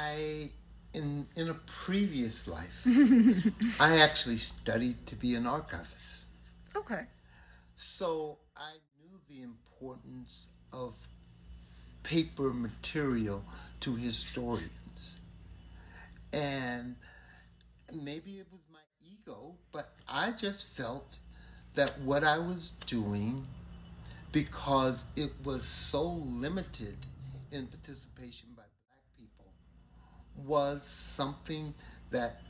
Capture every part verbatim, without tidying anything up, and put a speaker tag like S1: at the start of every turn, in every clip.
S1: I, in in a previous life, I actually studied to be an archivist.
S2: Okay.
S1: So I knew the importance of paper material to historians. And maybe it was my ego, but I just felt that what I was doing, because it was so limited in participation by black people, was something that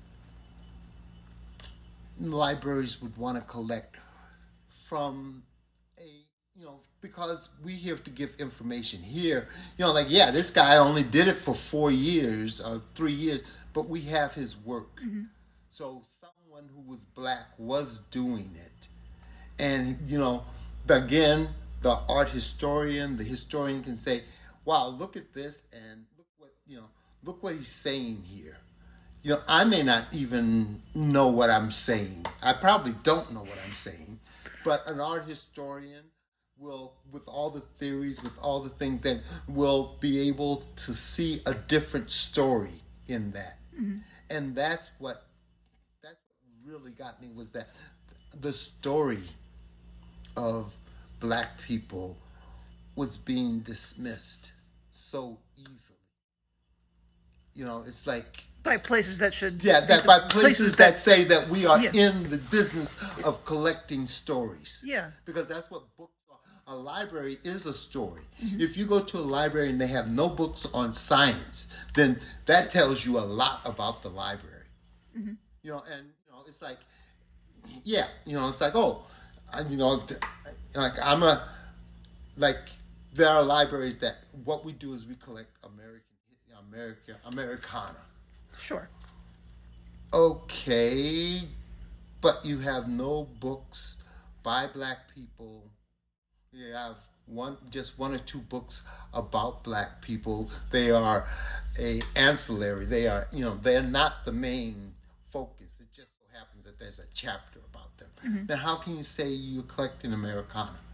S1: libraries would want to collect from a, you know, because we have to give information here. You know, like, yeah, this guy only did it for four years or three years, but we have his work.
S2: Mm-hmm.
S1: So someone who was black was doing it. And, you know, again, the art historian, the historian can say, wow, look at this and look what, you know, look what he's saying here. You know, I may not even know what I'm saying. I probably don't know what I'm saying. But an art historian will, with all the theories, with all the things, that will be able to see a different story in that.
S2: Mm-hmm.
S1: And that's what, that's what really got me, was that the story of black people was being dismissed so easily. You know, it's like,
S2: by places that should...
S1: Yeah, that by places, places that, that say that we are
S2: yeah.
S1: in the business of collecting stories.
S2: Yeah.
S1: Because that's what books are. A library is a story.
S2: Mm-hmm.
S1: If you go to a library and they have no books on science, then that tells you a lot about the library.
S2: Mm-hmm.
S1: You know, and, you know, it's like, yeah, you know, it's like, oh, you know, like I'm a, like, there are libraries that what we do is we collect American, America, Americana.
S2: Sure.
S1: Okay, but you have no books by black people. You have one, just one or two books about black people. They are a ancillary. They are, you know, they're not the main focus. It just so happens that there's a chapter about them.
S2: Mm-hmm.
S1: Now, how can you say you're collecting Americana?